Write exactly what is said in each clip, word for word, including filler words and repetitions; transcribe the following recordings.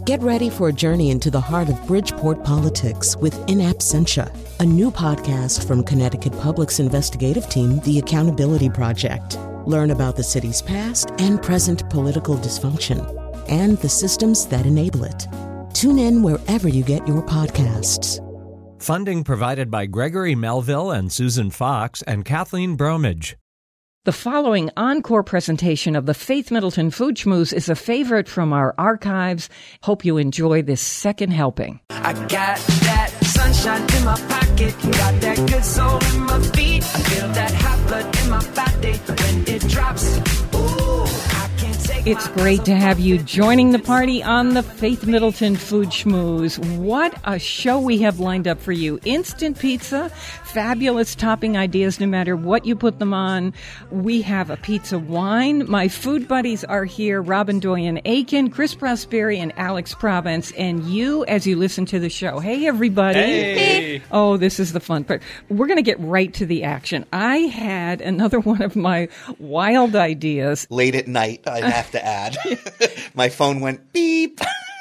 Get ready for a journey into the heart of Bridgeport politics with In Absentia, a new podcast from Connecticut Public's investigative team, The Accountability Project. Learn about the city's past and present political dysfunction and the systems that enable it. Tune in wherever you get your podcasts. Funding provided by Gregory Melville and Susan Fox and Kathleen Bromage. The following encore presentation of the Faith Middleton Food Schmooze is a favorite from our archives. Hope you enjoy this second helping. I got that sunshine in my pocket, got that good soul in my feet. I feel that hot blood in my body when it drops. Ooh, I can't take It's great to have you joining the party on the Faith Middleton Food Schmooze. What a show we have lined up for you. Instant pizza, fabulous topping ideas no matter what you put them on. We have a pizza wine. My food buddies are here, Robin Doyen-Aiken, Chris Prosperi, and Alex Province, and you as you listen to the show. Hey, everybody. Hey. Oh, this is the fun part. We're going to get right to the action. I had another one of my wild ideas. Late at night, I have to add. My phone went beep.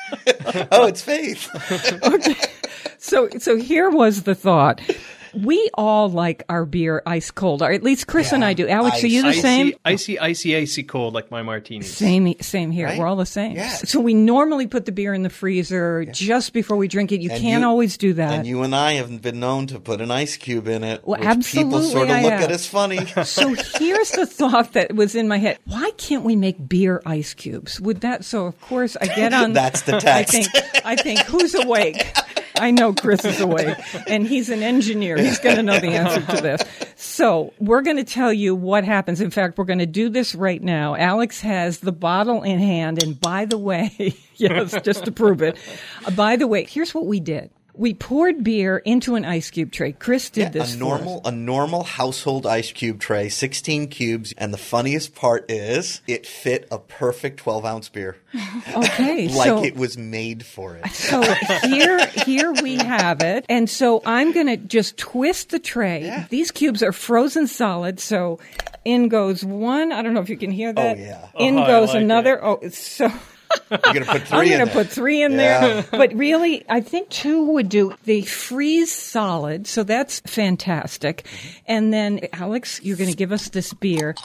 Oh, it's Faith. Okay. So, so here was the thought. We all like our beer ice cold, or at least Chris Yeah, and I do. Alex, ice. are you the icy, same? Icy, icy, icy cold like my martinis. Same, same here. Right? We're all the same. Yeah. So we normally put the beer in the freezer just before we drink it. You And can't you- always do that. And you and I have been known to put an ice cube in it. Well, which absolutely People sort of I look have. at as funny. So here's the thought that was in my head. Why can't we make beer ice cubes? Would that, so of course I get on. That's the I text. think, I think, who's awake? I know Chris is awake, and he's an engineer. He's going to know the answer to this. So we're going to tell you what happens. In fact, we're going to do this right now. Alex has the bottle in hand, and by the way, yes, just to prove it, uh, by the way, here's what we did. We poured beer into an ice cube tray. Chris did Yeah, this a for normal, us. a normal household ice cube tray, sixteen cubes, and the funniest part is it fit a perfect twelve ounce beer, Okay, like so it was made for it. So here, here we have it. And so I'm going to just twist the tray. Yeah. These cubes are frozen solid. So in goes one. I don't know if you can hear that. Oh, yeah. In Oh, I goes like another. Oh, it's so. You're gonna put 3 I'm in going to there. put three in Yeah. there. But really, I think two would do. They freeze solid. So that's fantastic. And then, Alex, you're going to give us this beer.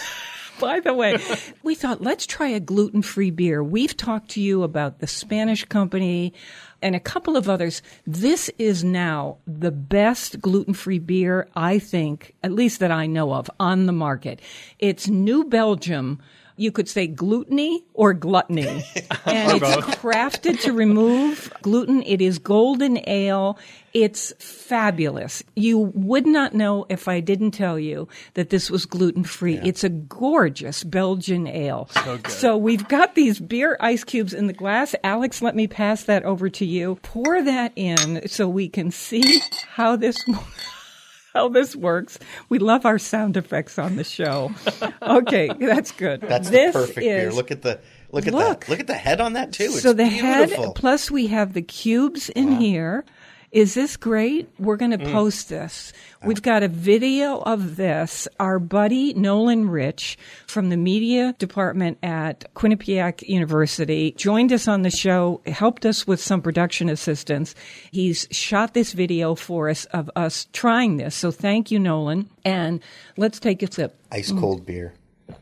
By the way, we thought, let's try a gluten-free beer. We've talked to you about the Spanish company and a couple of others. This is now the best gluten-free beer, I think, at least that I know of, on the market. It's New Belgium. You could say gluttony or gluttony. And it's crafted to remove gluten. It is golden ale. It's fabulous. You would not know if I didn't tell you that this was gluten-free. Yeah. It's a gorgeous Belgian ale. So good. So we've got these beer ice cubes in the glass. Alex, let me pass that over to you. Pour that in so we can see how this how this works. We love our sound effects on the show. Okay, that's good. That's this the perfect is, beer. Look at the look at Look. that. Look at the head on that too. It's so the beautiful. head, plus we have the cubes in here. Is this great? We're going to Mm. post this. We've got a video of this. Our buddy Nolan Rich from the media department at Quinnipiac University joined us on the show, helped us with some production assistance. He's shot this video for us of us trying this. So thank you, Nolan. And let's take a sip. Ice cold beer.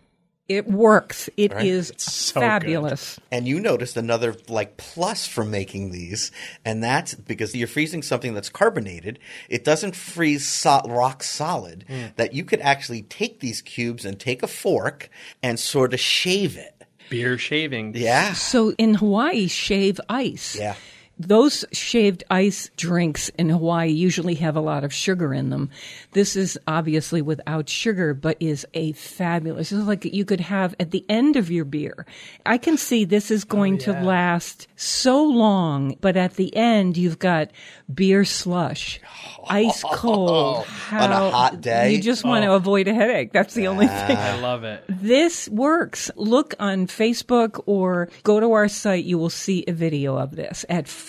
It works. It Right? is so fabulous. And you noticed another like plus from making these, and that's because you're freezing something that's carbonated. It doesn't freeze so- rock solid. Mm. That you could actually take these cubes and take a fork and sort of shave it. Beer shaving. Yeah, So in Hawaii, shave ice. yeah. Those shaved ice drinks in Hawaii usually have a lot of sugar in them. This is obviously without sugar, but is a fabulous. It's like you could have at the end of your beer. I can see this is going to last so long, but at the end you've got beer slush, ice cold. On a hot day? You just want to avoid a headache. That's the only thing. I love it. This works. Look on Facebook or go to our site. You will see a video of this at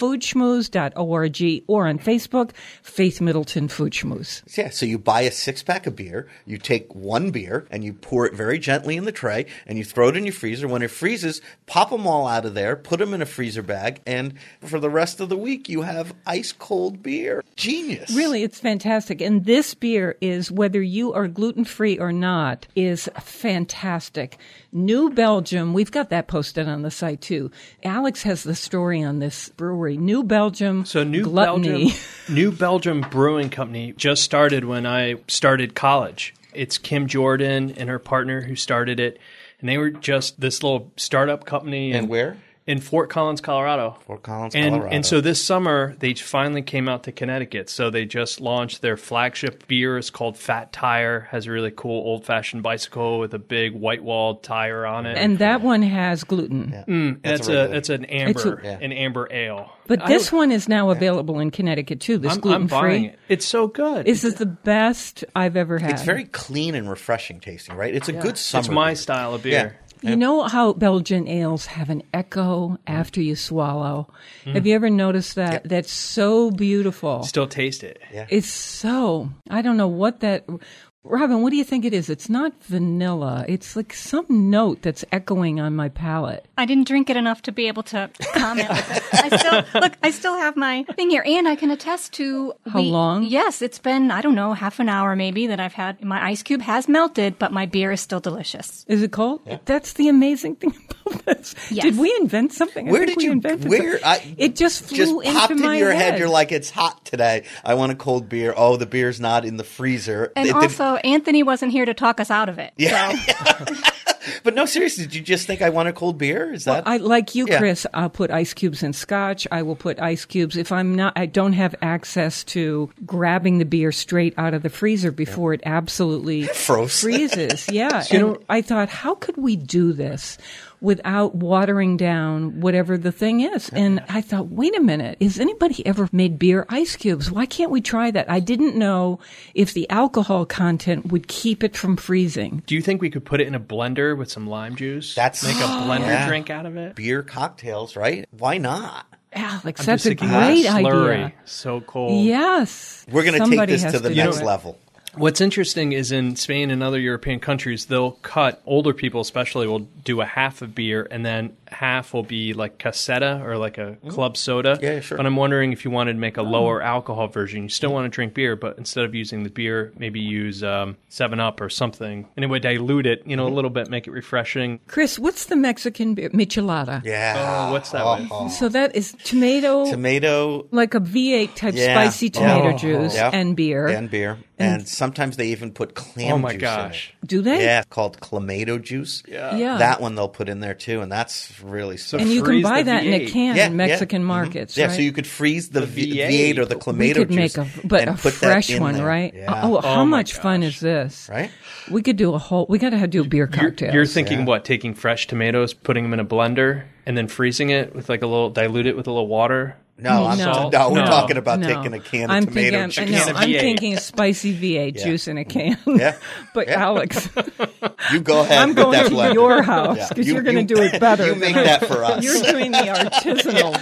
food schmooze dot org, or on Facebook, Faith Middleton Food Schmooze. Yeah, so you buy a six-pack of beer, you take one beer, and you pour it very gently in the tray, and you throw it in your freezer. When it freezes, pop them all out of there, put them in a freezer bag, and for the rest of the week, you have ice-cold beer. Genius. Really, it's fantastic. And this beer is, whether you are gluten-free or not, is fantastic. New Belgium, we've got that posted on the site too. Alex has the story on this brewery. New Belgium, So New Gluttony. Belgium, New Belgium Brewing Company just started when I started college. It's Kim Jordan and her partner who started it, and they were just this little startup company. And where? In Fort Collins, Colorado. Fort Collins, and, Colorado. And so this summer, they finally came out to Connecticut. So they just launched their flagship beer. It's called Fat Tire. Has a really cool old-fashioned bicycle with a big white-walled tire on it. And that one has gluten. Yeah. Mm, That's that's a a, regular. that's an It's amber a- Yeah. an amber ale. But I this don't- one is now available in Connecticut too, this I'm, I'm gluten-free. buying it. It's so good. This is the best I've ever had. It's very clean and refreshing tasting, right? It's a good summer It's my beer. style of Yeah. beer. You know how Belgian ales have an echo after you swallow? Have you ever noticed that? Yep. That's so beautiful. Still taste it. Yeah. It's so, I don't know what that, Robin, what do you think it is? It's not vanilla. It's like some note that's echoing on my palate. I didn't drink it enough to be able to comment with it. I still, look, I still have my thing here, and I can attest to How long? Yes, it's been, I don't know, half an hour maybe that I've had. My ice cube has melted, but my beer is still delicious. Is it cold? That's the amazing thing about this. Yes. Did we invent something? I Where think did we you? invented Where? something. I, It just flew just into popped my in your head. head. You're like, it's hot today. I want a cold beer. Oh, the beer's not in the freezer. And It did- also, Anthony wasn't here to talk us out of it. Yeah. So. But no, seriously, did you just think I want a cold beer? Is that? I like you, Yeah. Chris. I'll put ice cubes in scotch. I will put ice cubes if I'm not. I don't have access to grabbing the beer straight out of the freezer before it absolutely Froze. freezes. Yeah, you and know- I thought, how could we do this without watering down whatever the thing is? And I thought, wait a minute, has anybody ever made beer ice cubes? Why can't we try that? I didn't know if the alcohol content would keep it from freezing. Do you think we could put it in a blender with some lime juice? That's- make a blender Yeah. drink out of it. beer cocktails, right? Why not? Alex, I'm that's just a thinking great slurry. idea. So cold. Yes. We're going to take Somebody this has to the do next it. level. What's interesting is in Spain and other European countries, they'll cut, older people especially, will do a half of beer, and then half will be like caseta or like a club soda. Yeah, sure. But I'm wondering if you wanted to make a lower alcohol version. You still want to drink beer, but instead of using the beer, maybe use um, seven up or something. And it would dilute it, you know, a little bit, make it refreshing. Chris, what's the Mexican beer? Michelada. Yeah. Oh, what's that Oh, with? oh. So that is tomato, Tomato. like a V eight type Yeah. spicy tomato Yeah. juice Yeah. and beer. And beer. And, sometimes they even put clam Oh my juice gosh. in Do it. they? Yeah, called clamato juice. Yeah. Yeah. That one they'll put in there too, and that's really so. and you can freeze buy the that in a V eight. can Yeah, in yeah. Mexican Mhm. markets, Yeah, right? so you could freeze the, V- V eight. V eight or the clamato we could juice make a, but and a put that fresh in one, there. right? Yeah. Oh, how Oh my much fun gosh. is this? Right? We could do a whole. We got to do beer You're, cocktails. you're thinking Yeah. what? Taking fresh tomatoes, putting them in a blender, and then freezing it with like a little, dilute it with a little water? No, I'm No. no, we're No. talking about No. taking a can of I'm tomato thinking, juice. No, of I'm V eight. thinking a spicy V eight Yeah. juice in a can. Yeah. But Yeah. Alex, You go ahead. I'm with going that to blender. your house Yeah. because You- you're going to you- do it better. You make that for us. You're doing the artisanal.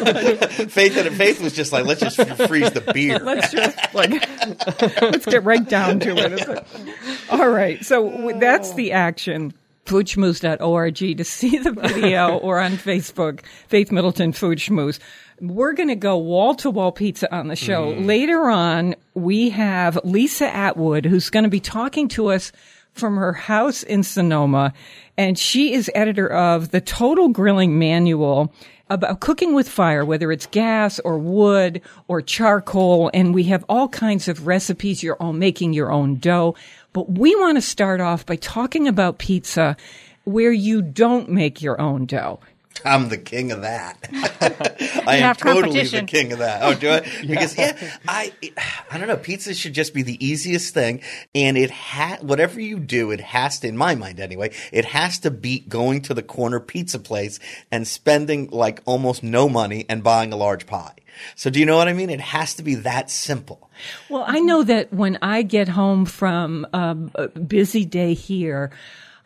Faith and Faith was just like, let's just freeze the beer. Let's just like let's get right down to it. It's like- all right, so w- that's the action. food schmooze dot org to see the video, or on Facebook, Faith Middleton Food Schmooze. We're going to go wall-to-wall pizza on the show. Later on, we have Lisa Atwood, who's going to be talking to us from her house in Sonoma, and she is editor of the Total Grilling Manual about cooking with fire, whether it's gas or wood or charcoal, and we have all kinds of recipes. You're all making your own dough. But we want to start off by talking about pizza where you don't make your own dough. I'm the king of that. I am have totally the competition. king of that. Oh, do I? Because yeah, I I don't know. Pizza should just be the easiest thing, and it ha- whatever you do, it has to, in my mind anyway, it has to beat going to the corner pizza place and spending like almost no money and buying a large pie. So do you know what I mean? It has to be that simple. Well, I know that when I get home from um, a busy day here,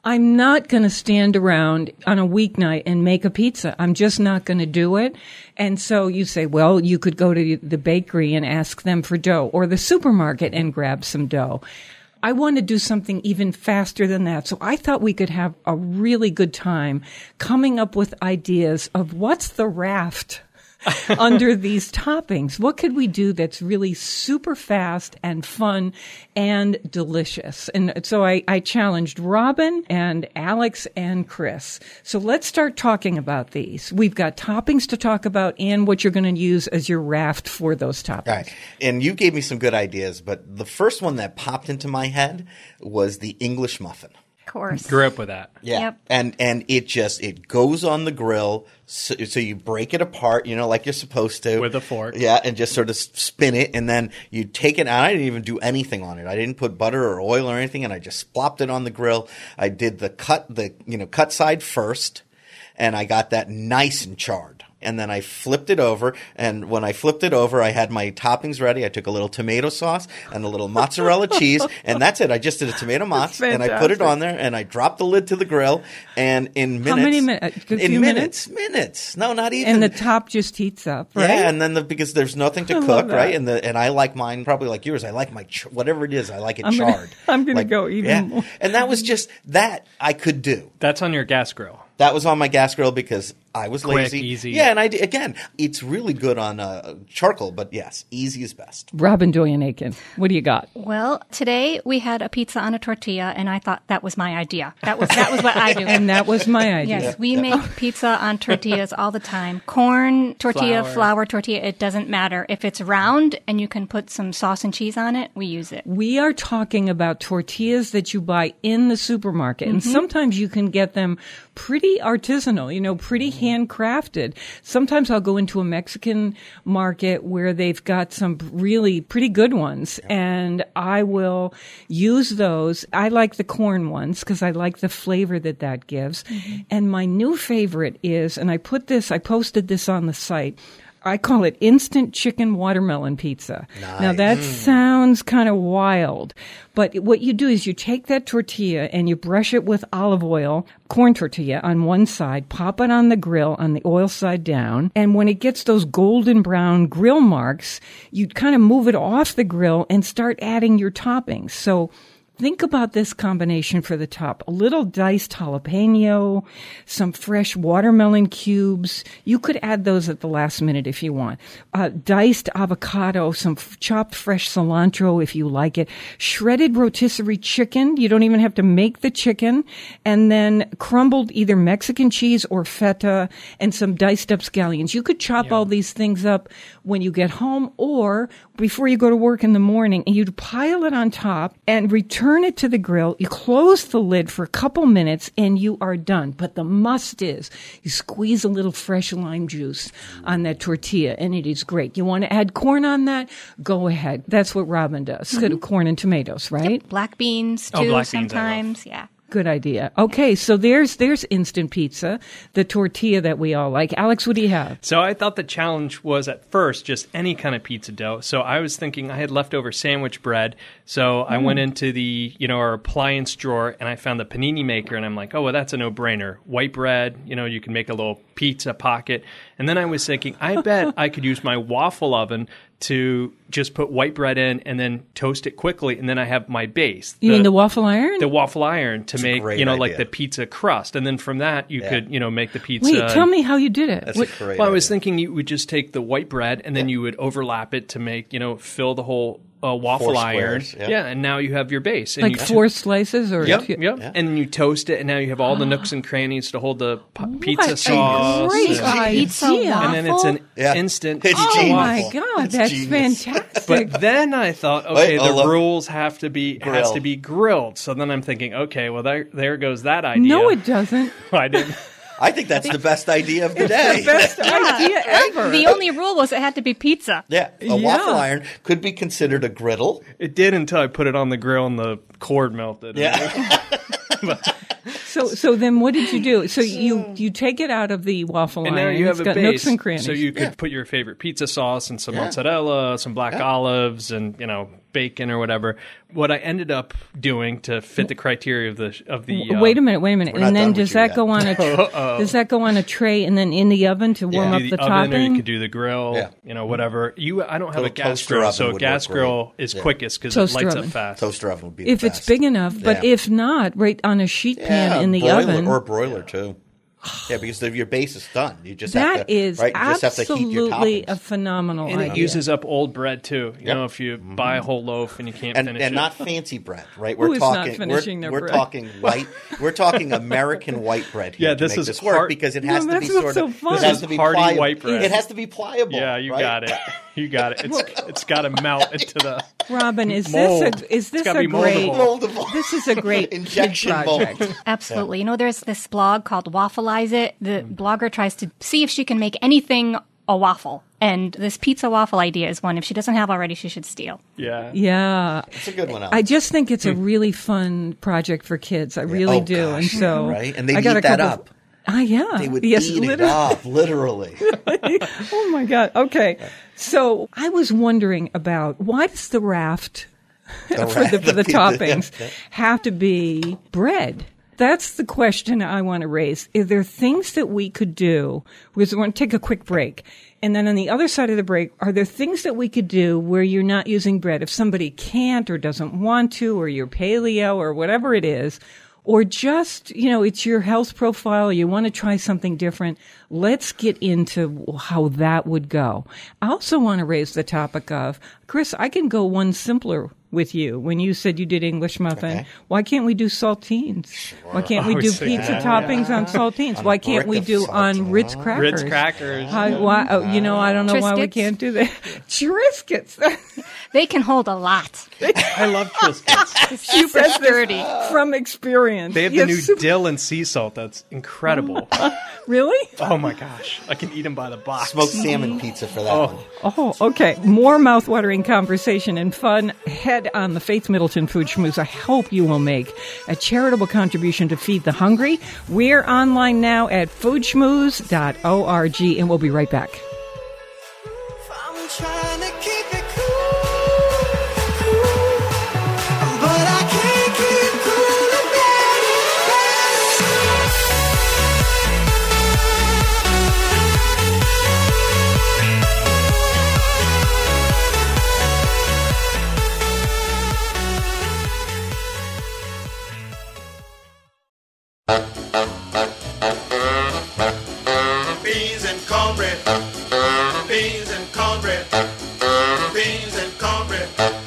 I'm not going to stand around on a weeknight and make a pizza. I'm just not going to do it. And so you say, well, you could go to the bakery and ask them for dough, or the supermarket and grab some dough. I want to do something even faster than that. So I thought we could have a really good time coming up with ideas of what's the raft under these toppings. What could we do that's really super fast and fun and delicious? And so I, I challenged Robin and Alex and Chris. So let's start talking about these. We've got toppings to talk about and what you're going to use as your raft for those toppings. All right. And you gave me some good ideas, but the first one that popped into my head was the English muffin. Of course. Grew up with that. Yeah. Yep. And and it just it goes on the grill, so, so you break it apart, you know, like you're supposed to. With a fork. Yeah, and just sort of spin it, and then you take it out. I didn't even do anything on it. I didn't put butter or oil or anything, and I just plopped it on the grill. I did the cut the you know, cut side first, and I got that nice and charred. And then I flipped it over, and when I flipped it over, I had my toppings ready. I took a little tomato sauce and a little mozzarella cheese, and that's it. I just did a tomato mozz, and I put it on there, and I dropped the lid to the grill, and in minutes. How many minutes? A few in minutes? minutes? Minutes. No, not even. And the top just heats up, right? Yeah, and then the, because there's nothing to I love cook, that. right? And the and I like mine probably like yours. I like my ch- whatever it is. I like it I'm gonna- charred. I'm gonna Like, go even yeah. more. And that was just that I could do. That's on your gas grill. That was on my gas grill because I was Quick, lazy. easy. Yeah, and I did- again, it's really good on uh, charcoal, but yes, easy is best. Robin Doyen Aiken, what do you got? Well, today we had a pizza on a tortilla, and I thought that was my idea. That was that was what I do. And that was my idea. Yes, we make pizza on tortillas all the time. Corn tortilla, Flour. flour tortilla, it doesn't matter. If it's round and you can put some sauce and cheese on it, we use it. We are talking about tortillas that you buy in the supermarket. And sometimes you can get them pretty artisanal, you know, pretty handcrafted. Sometimes I'll go into a Mexican market where they've got some really pretty good ones, and I will use those. I like the corn ones because I like the flavor that that gives. And my new favorite is, and I put this, I posted this on the site, I call it instant chicken watermelon pizza. Now that sounds kind of wild, but what you do is you take that tortilla and you brush it with olive oil, corn tortilla on one side, pop it on the grill on the oil side down, and when it gets those golden brown grill marks, you kind of move it off the grill and start adding your toppings. So think about this combination for the top. A little diced jalapeno, some fresh watermelon cubes. You could add those at the last minute if you want. Uh, diced avocado, some f- chopped fresh cilantro if you like it. Shredded rotisserie chicken. You don't even have to make the chicken. And then crumbled either Mexican cheese or feta and some diced up scallions. You could chop all these things up when you get home or before you go to work in the morning, and you'd pile it on top and return it to the grill. You close the lid for a couple minutes and you are done. But the must is you squeeze a little fresh lime juice on that tortilla and it is great. You want to add corn on that? Go ahead. That's what Robin does. Mm-hmm. Corn and tomatoes, right? Black beans, too, Oh, black beans I love. sometimes. Yeah. Good idea. Okay, so there's there's instant pizza, the tortilla that we all like. Alex, what do you have? So I thought the challenge was at first just any kind of pizza dough. So I was thinking I had leftover sandwich bread. So I went into the, you know, our appliance drawer and I found the panini maker and I'm like, oh, well, that's a no-brainer. White bread, you know, you can make a little pizza pocket. And then I was thinking, I bet I could use my waffle oven to just put white bread in and then toast it quickly, and then I have my base. You mean the waffle iron? The waffle iron to That's a make, great you know, like idea. the pizza crust. And then from that, you Yeah. could, you know, make the pizza. Wait, tell me how you did it. That's What- a great Well, I was idea. thinking you would just take the white bread and then you would overlap it to make, you know, fill the whole uh, waffle Four iron. squares, yeah. and now you have your base. And like you four slices or Yep, two- yep. Yeah. And then you toast it, and now you have all the nooks and crannies to hold the p- pizza What a sauce. great and, idea. Pizza and then it's an Yeah. instant. It's Oh genius. my Waffle. God, It's that's genius. fantastic. But then I thought, okay, Wait, oh, the look. rules have to be has Grill. to be grilled. So then I'm thinking, okay, well there there goes that idea. No, it doesn't. I didn't. I think that's the best idea of the day. Best idea ever. The only rule was it had to be pizza. Yeah, a Yeah. waffle iron could be considered a griddle. It did until I put it on the grill and the cord melted. Yeah. So, so then what did you do? So you you take it out of the waffle And iron. now you have it's a got base, nooks and crannies. so you could Yeah. put your favorite pizza sauce and some Yeah. mozzarella, some black Yeah. olives, and you know bacon or whatever. What I ended up doing to fit the criteria of the of the W- uh, wait a minute, wait a minute. we're not And then done with does you that yet. go on a tr- does that go on a tray and then in the oven to warm Yeah. up do the, the, oven, or you topping? could do the grill, Yeah. you know, whatever. You, I don't have Little a gas toaster grill, oven so a would gas work grill great. is Yeah. quickest because it Toaster lights oven. up fast. Toaster oven would be if the it's best. big enough, but Yeah. if not, right on a sheet pan Yeah, in the broiler, oven. or a broiler too. Yeah, because the, your base is done. You just That have to, is right? You just have to heat your absolutely toppings. a phenomenal And it idea. uses up old bread too. You Yep. know, if you buy a whole loaf and you can't and, finish and it. not fancy bread, right? Who We're is not talking. finishing we're their we're bread? talking white. We're talking American white bread here Yeah, to this make is this work hard- because it No, has to that's be what's sort so of. fun. It This has is to be hearty pliable. white bread. It has to be pliable. Yeah, you right? got it. You got it. It's it's got to melt into the. Robin, is Mold. this a, is this It's gotta a be great? moldable. Moldable. This is a great Injection kid mold. project. Absolutely. You know, there's this blog called Waffleize It. The blogger tries to see if she can make anything a waffle. And this pizza waffle idea is one. If she doesn't have already, she should steal. Yeah. Yeah, It's a good one. I Alex. just think it's a really fun project for kids. I really Oh, do, and gosh. so Right? And they'd I got eat a that couple up. Ah, yeah, They would yes, eat it literally. up, literally. Oh my God. Okay, so I was wondering about why does the raft for the for the pizza, toppings yeah. have to be bread? That's the question I want to raise. Are there things that we could do? Because we're going to take a quick break. And then on the other side of the break, are there things that we could do where you're not using bread? If somebody can't or doesn't want to, or you're paleo or whatever it is, or just, you know, it's your health profile, you want to try something different, let's get into how that would go. I also want to raise the topic of, Chris, I can go one simpler with you. When you said you did English muffin, Okay. why can't we do saltines? Why can't we I do was thinking pizza that, toppings on saltines? On why a can't we brick of do on saltines. Ritz crackers? Ritz crackers. How, why, oh, you know, I don't know why we Triscuits? can't do that. Triscuits. They can hold a lot. I love Triscuits. Super sturdy. From experience. They have Yes, the new super- dill and sea salt. That's incredible. Really? Oh my gosh, I can eat them by the box. Smoked salmon pizza for that Oh. one. Oh, okay. More mouthwatering conversation and fun. Head on the Faith Middleton Food Schmooze. I hope you will make a charitable contribution to feed the hungry. We're online now at food schmooze dot org, and we'll be right back. I'm trying to keep it cool, cool, but I can't keep cool Beans and cornbread. Beans and cornbread. Beans and cornbread.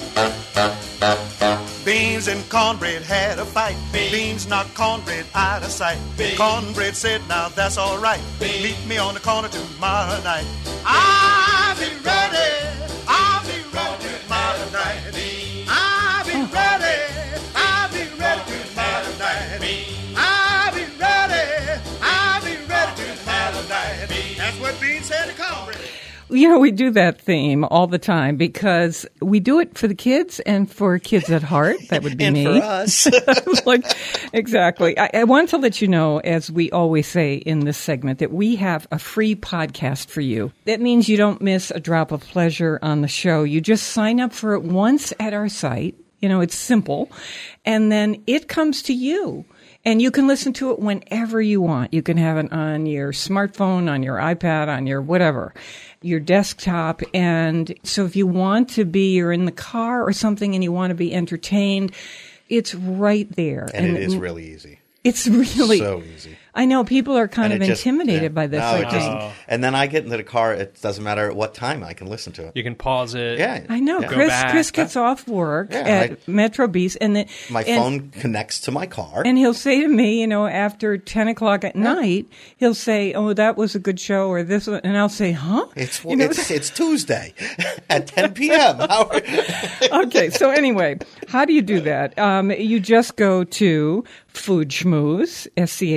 Beans and cornbread had a fight. Beans knocked cornbread out of sight. Cornbread said, now that's all right. Meet me on the corner tomorrow night. I'll be ready. I'll be ready tomorrow night. I'll be ready. I'll be ready tomorrow night. I'll be ready. I'll be ready tomorrow night. That's what Beans said to cornbread. You know, we do that theme all the time because we do it for the kids and for kids at heart. That would be And me. for us. Like, exactly. I, I want to let you know, as we always say in this segment, that we have a free podcast for you. That means you don't miss a drop of pleasure on the show. You just sign up for it once at our site. You know, it's simple. And then it comes to you. And you can listen to it whenever you want. You can have it on your smartphone, on your iPad, on your whatever, your desktop. And so if you want to be, you're in the car or something and you want to be entertained, it's right there. And, it is really easy. It's really So easy. I know people are kind And of it just- intimidated yeah. by this. No, I it just- think. and then I get into the car. It doesn't matter at what time I can listen to it. You can pause it. Yeah, I know Yeah. Go Chris. back. Chris gets off work Yeah, at I- Metro Beast, and the, My and, phone connects to my car. and he'll say to me, you know, after ten o'clock at night, he'll say, "Oh, that was a good show," or this, one, and I'll say, "Huh?" It's You know, it's it's Tuesday at ten p.m. How are- okay, so anyway, how do you do that? Um, you just go to Food Schmooze, S C H like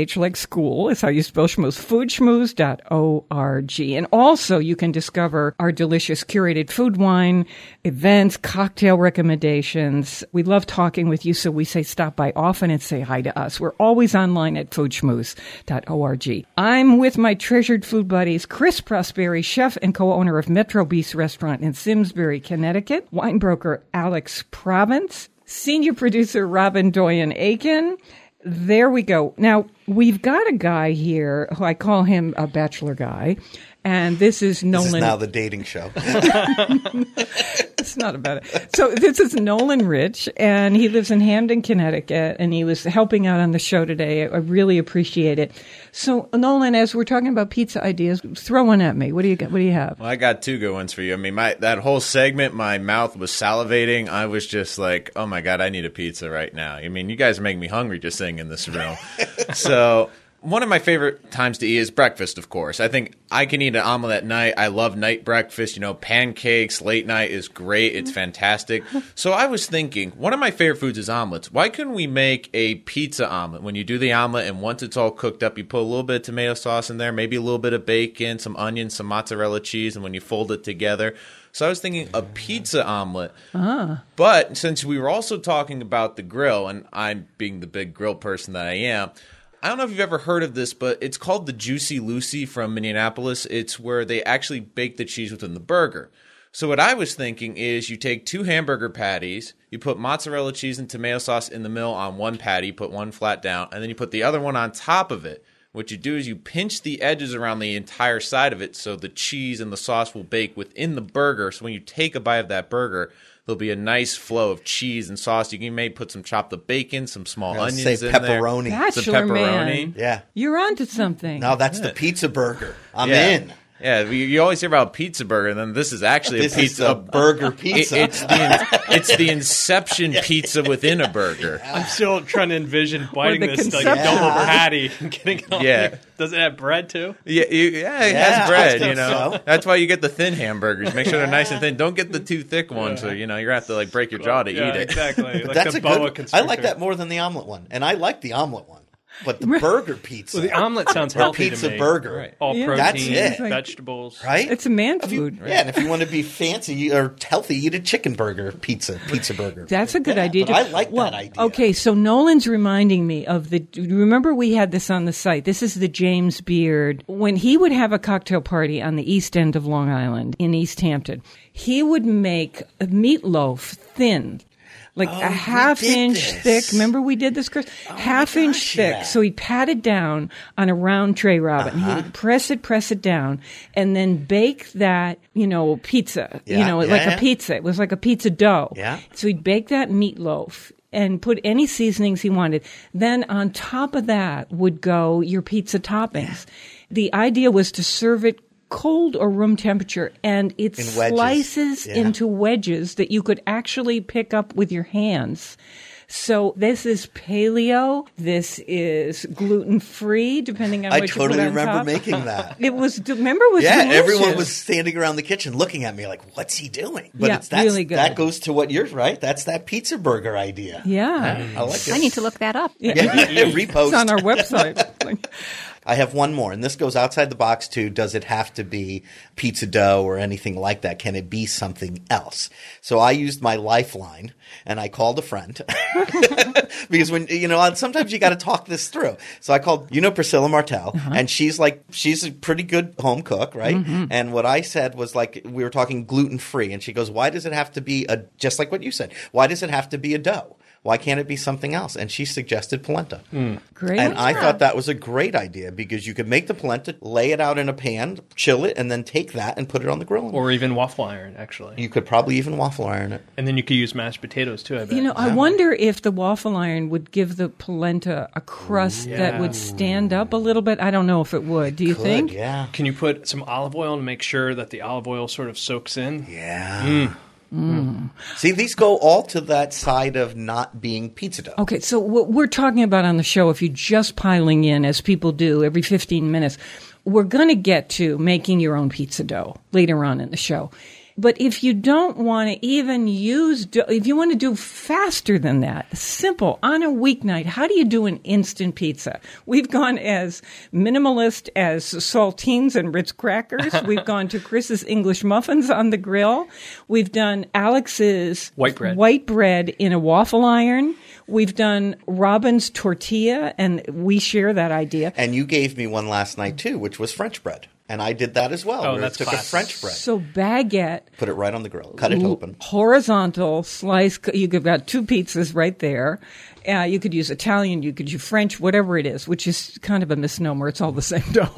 school is how you spell schmooze, food schmooze dot org. And also you can discover our delicious curated food, wine, events, cocktail recommendations. We love talking with you, so we say stop by often and say hi to us. We're always online at food schmooze dot org. I'm with my treasured food buddies, Chris Prosperi, chef and co-owner of Metro Beast Restaurant in Simsbury, Connecticut, wine broker Alex Province, senior producer Robin Doyen-Aiken. There we go. Now, we've got a guy here who I call him a bachelor guy, and this is Nolan. This is now the dating show. It's not about it. So this is Nolan Rich, and he lives in Hamden, Connecticut, and he was helping out on the show today. I really appreciate it. So, Nolan, as we're talking about pizza ideas, throw one at me. What do you got? What do you have? Well, I got two good ones for you. I mean, my that whole segment, my mouth was salivating. I was just like, oh my God, I need a pizza right now. I mean, you guys are making me hungry just sitting in this room. So one of my favorite times to eat is breakfast, of course. I think I can eat an omelet at night. I love night breakfast. You know, pancakes, late night is great. It's fantastic. So I was thinking, one of my favorite foods is omelets. Why couldn't we make a pizza omelet? When you do the omelet and once it's all cooked up, you put a little bit of tomato sauce in there, maybe a little bit of bacon, some onions, some mozzarella cheese, and when you fold it together. So I was thinking a pizza omelet. Ah. But since we were also talking about the grill, and I'm being the big grill person that I am, I don't know if you've ever heard of this, but it's called the Juicy Lucy from Minneapolis. It's where they actually bake the cheese within the burger. So what I was thinking is you take two hamburger patties, you put mozzarella cheese and tomato sauce in the middle on one patty, put one flat down, and then you put the other one on top of it. What you do is you pinch the edges around the entire side of it so the cheese and the sauce will bake within the burger. So when you take a bite of that burger, there'll be a nice flow of cheese and sauce. You can maybe put some chopped up bacon, some small onions say in pepperoni. there. Some Bachelor pepperoni. man. Yeah. You're onto something. No, that's the pizza burger. I'm Yeah. in. Yeah, you you always hear about pizza burger, and then this is actually This a is pizza. a burger pizza. It, it's the it's the Inception pizza within a burger. I'm still trying to envision biting the this like a conception. double Yeah. patty and getting it on. Yeah. there. Does it have bread too? Yeah, you, yeah, it Yeah, has bread. I You know, think so. that's why you get the thin hamburgers. Make sure they're nice and thin. Don't get the too thick ones, or you know you're gonna have to like break your jaw to yeah, eat it. exactly. But Like that's the a boa good one. I constrictor. like that more than the omelet one. And I like the omelet one. But the burger pizza. Well, the omelet sounds Or healthy pizza to me. burger. Right. All Yeah. protein, That's it. vegetables. Right? It's a man If you- food. Yeah, and if you want to be fancy or healthy, eat a chicken burger pizza, pizza burger. That's a good Yeah, idea. But I like well, that idea. Okay, so Nolan's reminding me of the. Remember, we had this on the site. This is the James Beard. When he would have a cocktail party on the east end of Long Island in East Hampton, he would make a meatloaf thin. Like Oh, a we half did inch this. thick. Remember we did this, Chris? half inch gosh, thick. yeah. So he'd pat it down on a round tray, Robin. Uh-huh. He would press it, press it down, and then bake that, you know, pizza. You Yeah, know, yeah, like yeah. a pizza. It was like a pizza dough. Yeah. So he'd bake that meatloaf and put any seasonings he wanted. Then on top of that would go your pizza toppings. The idea was to serve it cold or room temperature, and it In wedges. slices Yeah. into wedges that you could actually pick up with your hands. So this is paleo. This is gluten free, depending on I what you totally put on remember top. making that. It was. Remember, it was Yeah, delicious. everyone was standing around the kitchen looking at me like, "What's he doing?" But Yeah, it's that's, really good. that goes to what you're right. That's that pizza burger idea. Yeah, I like it. I need to look that up. Yeah, repost. it's on our website. I have one more, and this goes outside the box too. Does it have to be pizza dough or anything like that? Can it be something else? So I used my lifeline, and I called a friend because when you know sometimes you got to talk this through. So I called, you know, Priscilla Martel, Uh-huh. and she's like she's a pretty good home cook, right? Mm-hmm. And what I said was like we were talking gluten free, and she goes, "Why does it have to be a just like what you said? Why does it have to be a dough? Why can't it be something else?" And she suggested polenta. Great. And I thought that was a great idea because you could make the polenta, lay it out in a pan, chill it, and then take that and put it on the grill. Or even waffle iron, actually. You could probably even waffle iron it. And then you could use mashed potatoes too, I bet. You know, I wonder if the waffle iron would give the polenta a crust that would stand up a little bit. I don't know if it would. Do you Could, think? yeah. Can you put some olive oil to make sure that the olive oil sort of soaks in? Yeah. See, these go all to that side of not being pizza dough. Okay, so what we're talking about on the show, if you're just piling in, as people do every fifteen minutes, we're going to get to making your own pizza dough later on in the show. But if you don't want to even use, dough, if you want to do faster than that, simple, on a weeknight, how do you do an instant pizza? We've gone as minimalist as saltines and Ritz crackers. We've gone to Chris's English muffins on the grill. We've done Alex's White bread. white bread in a waffle iron. We've done Robin's tortilla, and we share that idea. And you gave me one last night, too, which was French bread. And I did that as well. Oh, where that's I took classic. a French bread, So baguette, put it right on the grill, cut it open. horizontal slice. You've got two pizzas right there. Uh, you could use Italian, you could use French, whatever it is, which is kind of a misnomer. It's all the same dough.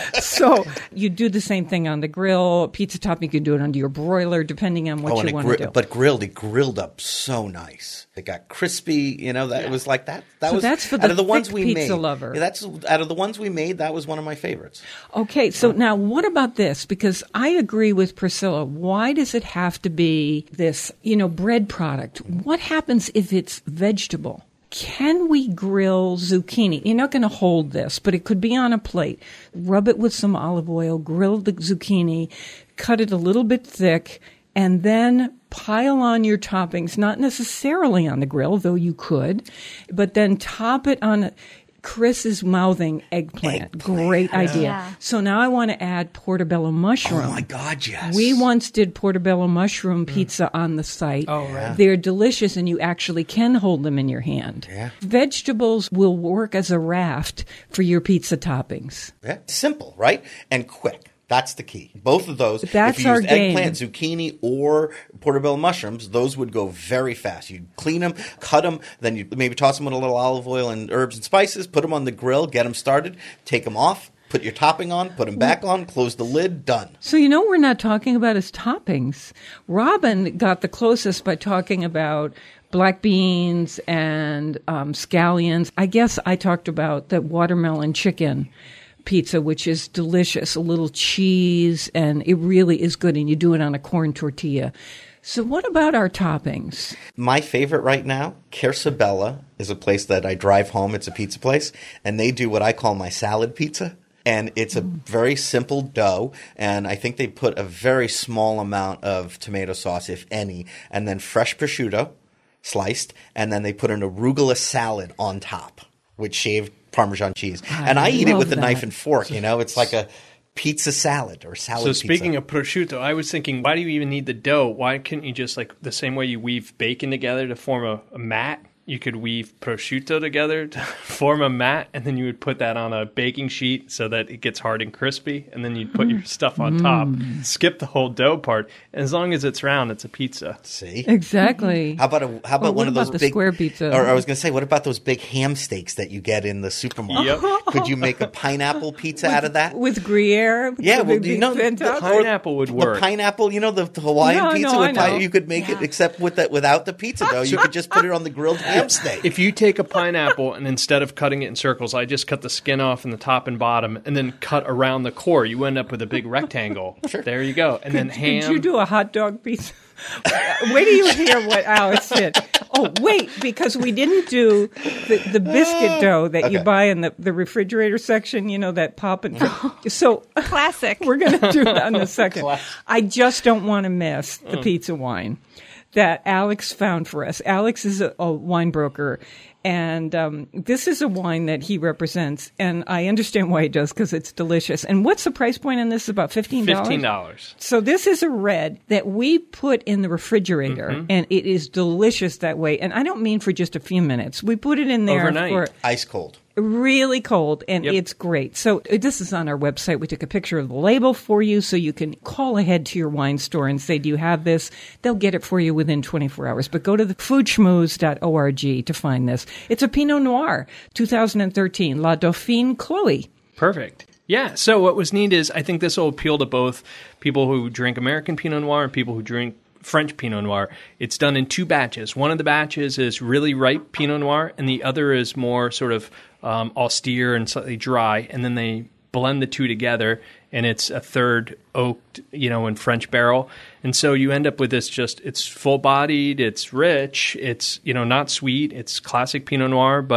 So you do the same thing on the grill. Pizza topping, you can do it under your broiler, depending on what Oh, you and it want gri- to do. but grilled, it grilled up so nice. It got crispy. You know, that it was like that. That So was that's for out the of the ones thick we pizza made. lover. Yeah, that's out of the ones we made. That was one of my favorites. Okay, so now what about this? Because I agree with Priscilla. Why does it have to be this, you know, bread product? What happens if it's vegetable? Can we grill zucchini? You're not going to hold this, but it could be on a plate. Rub it with some olive oil, grill the zucchini, cut it a little bit thick, and then pile on your toppings, not necessarily on the grill, though you could, but then top it on a, Chris is mouthing eggplant. Eggplant. Great idea. Yeah. So now I want to add portobello mushroom. Oh my God, yes. We once did portobello mushroom pizza on the site. Oh, right. They're delicious, and you actually can hold them in your hand. Yeah. Vegetables will work as a raft for your pizza toppings. Yeah. Simple, right? And quick. That's the key. Both of those. That's if you our used game. eggplant, zucchini, or portobello mushrooms, those would go very fast. You'd clean them, cut them, then you'd maybe toss them with a little olive oil and herbs and spices, put them on the grill, get them started, take them off, put your topping on, put them back on, close the lid, done. So you know what we're not talking about is toppings. Robin got the closest by talking about black beans and um, scallions. I guess I talked about the watermelon chicken pizza, which is delicious, a little cheese, and it really is good, and you do it on a corn tortilla. So what about our toppings? My favorite right now, Kersabella, is a place that I drive home. It's a pizza place, and they do what I call my salad pizza. And it's a very simple dough, and I think they put a very small amount of tomato sauce, if any, and then fresh prosciutto sliced, and then they put an arugula salad on top with shaved Parmesan cheese. I and I eat it love with a that. knife and fork, you know? It's like a pizza salad or salad So pizza. speaking of prosciutto, I was thinking, why do you even need the dough? Why couldn't you just, like, the same way you weave bacon together to form a, a mat, you could weave prosciutto together to form a mat, and then you would put that on a baking sheet so that it gets hard and crispy, and then you'd put your stuff on top. Skip the whole dough part. And as long as it's round, it's a pizza. See? Exactly. How about a how about Or one what of those about the big square pizza? Or I was going to say, what about those big ham steaks that you get in the supermarket? Yep. Could you make a pineapple pizza out of that? With Gruyere? Yeah, with well, the you know, big the fantastic- Pineapple would The work. pineapple, you know, the, the Hawaiian No, pizza no, with I pi- know. you could make it Yeah. except with that without the pizza dough. You could just put it on the grilled ham steak. If you take a pineapple and instead of cutting it in circles, I just cut the skin off in the top and bottom and then cut around the core, you end up with a big rectangle. Sure. There you go. And then ham. Could you do a hot dog pizza? Wait till you hear what Alex did. Oh, wait, because we didn't do the, the biscuit dough that you Okay. buy in the, the refrigerator section, you know, that pop and so Classic. we're going to do that in a second. I just don't want to miss the pizza wine that Alex found for us. Alex is a, a wine broker, and um, this is a wine that he represents, and I understand why he does because it's delicious. And what's the price point on this? About fifteen dollars? fifteen dollars. So this is a red that we put in the refrigerator, Mm-hmm. and it is delicious that way. And I don't mean for just a few minutes. We put it in there Overnight. for Ice cold. really cold, and Yep. it's great. So uh, this is on our website. We took a picture of the label for you, so you can call ahead to your wine store and say, do you have this? They'll get it for you within twenty-four hours. But go to the food schmooze dot org to find this. It's a Pinot Noir, two thousand thirteen, La Dauphine Chloe. Perfect. Yeah. So what was neat is I think this will appeal to both people who drink American Pinot Noir and people who drink French Pinot Noir. It's done in two batches. One of the batches is really ripe Pinot Noir, and the other is more sort of um, austere and slightly dry. And then they blend the two together, and it's a third oaked, you know, in French barrel. And so you end up with this just, it's full-bodied, it's rich, it's, you know, not sweet, it's classic Pinot Noir, but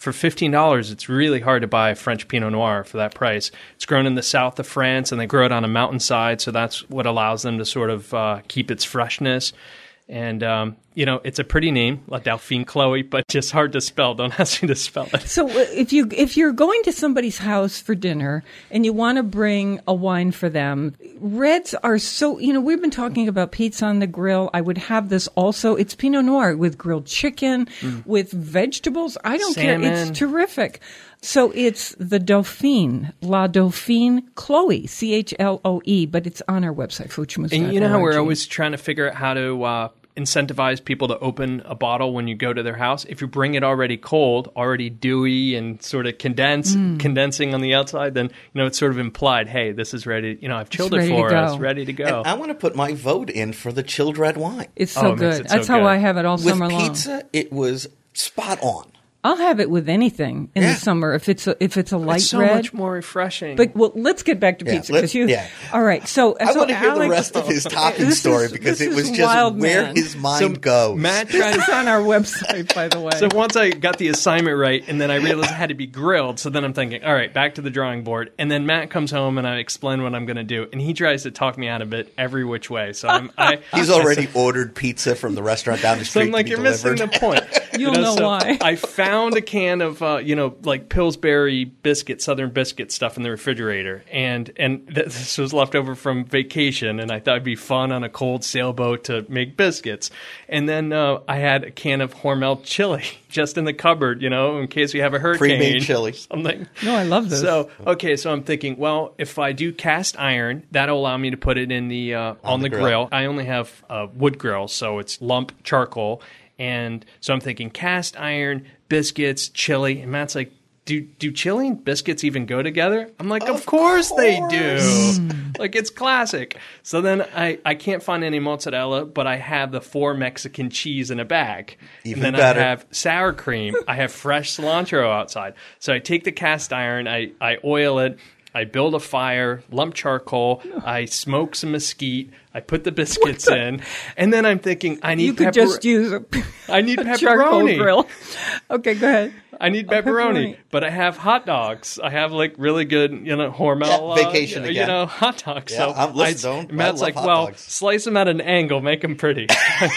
for fifteen dollars, it's really hard to buy French Pinot Noir for that price. It's grown in the south of France, and they grow it on a mountainside, so that's what allows them to sort of uh, keep its freshness. And, um, you know, it's a pretty name, La Dauphine Chloe, but just hard to spell. Don't ask me to spell it. So uh, if, you, if you're going to somebody's house for dinner and you want to bring a wine for them, reds are so, you know, we've been talking about pizza on the grill. I would have this also. It's Pinot Noir with grilled chicken, mm. with vegetables. I don't Salmon. care. It's terrific. So it's the Dauphine, La Dauphine Chloe, C H L O E, but it's on our website, Fuchimus dot org. And you know how we're always trying to figure out how to uh, incentivize people to open a bottle when you go to their house? If you bring it already cold, already dewy and sort of condensed, mm. condensing on the outside, then, you know, it's sort of implied, hey, this is ready, you know, I've chilled it for us, ready to go. And I want to put my vote in for the chilled red wine. It's so oh, good. it so That's good. how I have it all With summer long. With pizza, it was spot on. I'll have it with anything in yeah. the summer if it's a, if it's a light it's so red. much more refreshing. But well, let's get back to yeah, pizza because you. Yeah. All right, so I so want to hear Alex, the rest of his topping story is, because it was just wild, where man. his mind so goes. Matt This tried is on our website, by the way. So once I got the assignment right, and then I realized it had to be grilled, so then I'm thinking, all right, back to the drawing board. And then Matt comes home, and I explain what I'm going to do, and he tries to talk me out of it every which way. So I'm, I, He's already ordered pizza from the restaurant down the so street I'm like, to be you're delivered. missing the point. You'll you know so why. I found a can of, uh, you know, like Pillsbury biscuit, Southern biscuit stuff in the refrigerator, and and th- this was left over from vacation, and I thought it'd be fun on a cold sailboat to make biscuits. And then uh, I had a can of Hormel chili just in the cupboard, you know, in case we have a hurricane. Pre-made chili. Something. No, I love this. So, okay, so I'm thinking, well, if I do cast iron, that'll allow me to put it in the uh, on, On the, the grill. grill. I only have a wood grill, so it's lump charcoal. And so I'm thinking cast iron, biscuits, chili. And Matt's like, do do chili and biscuits even go together? I'm like, of, Of course, course. they do. Like, it's classic. So then I, I can't find any mozzarella, but I have the four Mexican cheese in a bag. Even and then better. I have sour cream. I have fresh cilantro outside. So I take the cast iron, I, I oil it. I build a fire, lump charcoal, I smoke some mesquite, I put the biscuits the- in, and then I'm thinking, I need you could pepper- just use a, I need a charcoal pepperoni. grill. Okay, go ahead. I need Oh, pepperoni, pepperoni. but I have hot dogs. I have like really good, you know, Hormel Yeah, vacation uh, you again. know, hot dogs. Yeah, so I'm- listen, I, don't- I Matt's love like, hot well, dogs. slice them at an angle, make them pretty.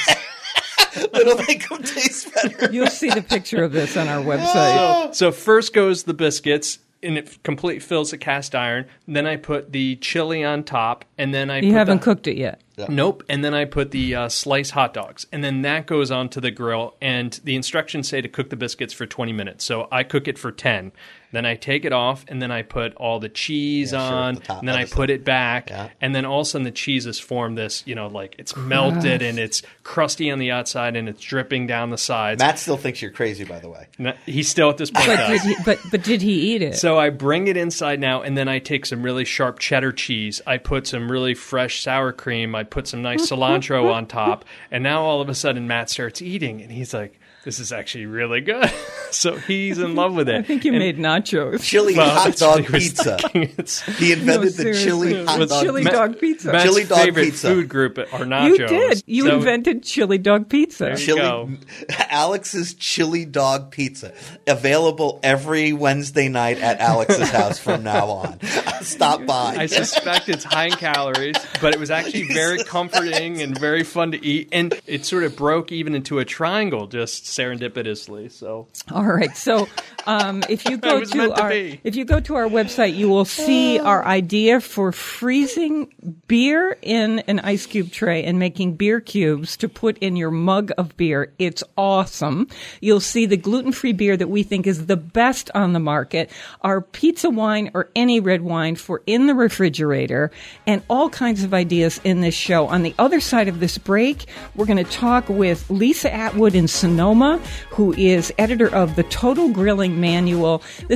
It'll make them taste better. You'll see the picture of this on our website. So first goes the biscuits, and it complete fills the cast iron. Then I put the chili on top, and then I You put haven't the, cooked it yet. Nope. And then I put the uh, sliced hot dogs. And then that goes onto the grill. And the instructions say to cook the biscuits for twenty minutes. So I cook it for ten. Then I take it off, and then I put all the cheese Yeah, sure, on, the top and then I other put stuff. it back. Yeah. And then all of a sudden the cheese has formed this, you know, like it's melted and it's crusty on the outside and it's dripping down the sides. Matt still thinks you're crazy, by the way. No, He's still at this point. But does. did, he, but, but did he eat it? So I bring it inside now, and then I take some really sharp cheddar cheese. I put some really fresh sour cream. I put some nice cilantro on top. And now all of a sudden Matt starts eating, and he's like, this is actually really good. So he's in love with it. I think you And- made nachos. Chili Well, hot that's what dog he was pizza. thinking. It's He invented the seriously. chili It hot was dog chili pizza. dog pizza. Matt's Chili dog favorite pizza. food group are nachos. You did. You So- invented chili dog pizza. There you Chili, go. Alex's chili dog pizza, available every Wednesday night at Alex's house from now on. Stop by. I suspect it's high in calories, but it was actually very comforting and very fun to eat. And it sort of broke even into a triangle just serendipitously. So All right. So, um, if you It go was to meant to our be. if you go to our website, you will see our idea for freezing beer in an ice cube tray and making beer cubes to put in your mug of beer. It's awesome. You'll see the gluten-free beer that we think is the best on the market, our pizza wine or any red wine for in the refrigerator, and all kinds of ideas in this show. On the other side of this break, we're going to talk with Lisa Atwood in Sonoma, who is editor of the Total Grilling Manual. This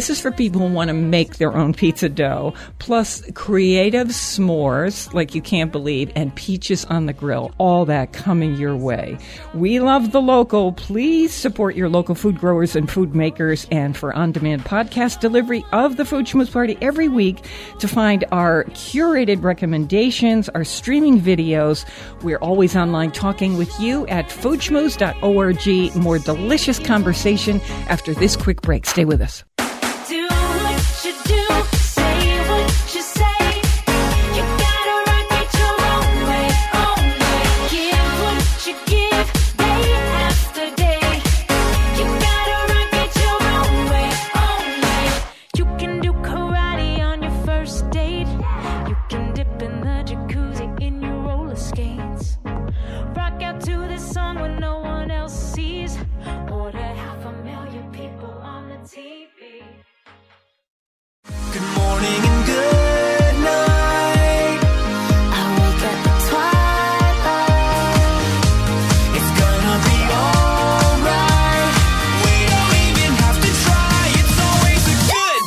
This is for people who want to make their own pizza dough, plus creative s'mores like you can't believe, and peaches on the grill. All that coming your way. We love the local. Please support your local food growers and food makers. And for on-demand podcast delivery of the Food Schmooze Party every week, to find our curated recommendations, our streaming videos, we're always online talking with you at food schmooze dot org. More delicious conversation after this quick break. Stay with us. Do what you do, say what you say. You gotta rock it your own way, own way. Give what you give, day after day. You gotta rock it your own way, own way. You can do karate on your first date. You can dip in the jacuzzi in your roller skates. Rock out to this song when no one else sees. Order half a million people on the T V. Good morning and good night. I wake up at twilight. It's gonna be alright. We don't even have to try. It's always a good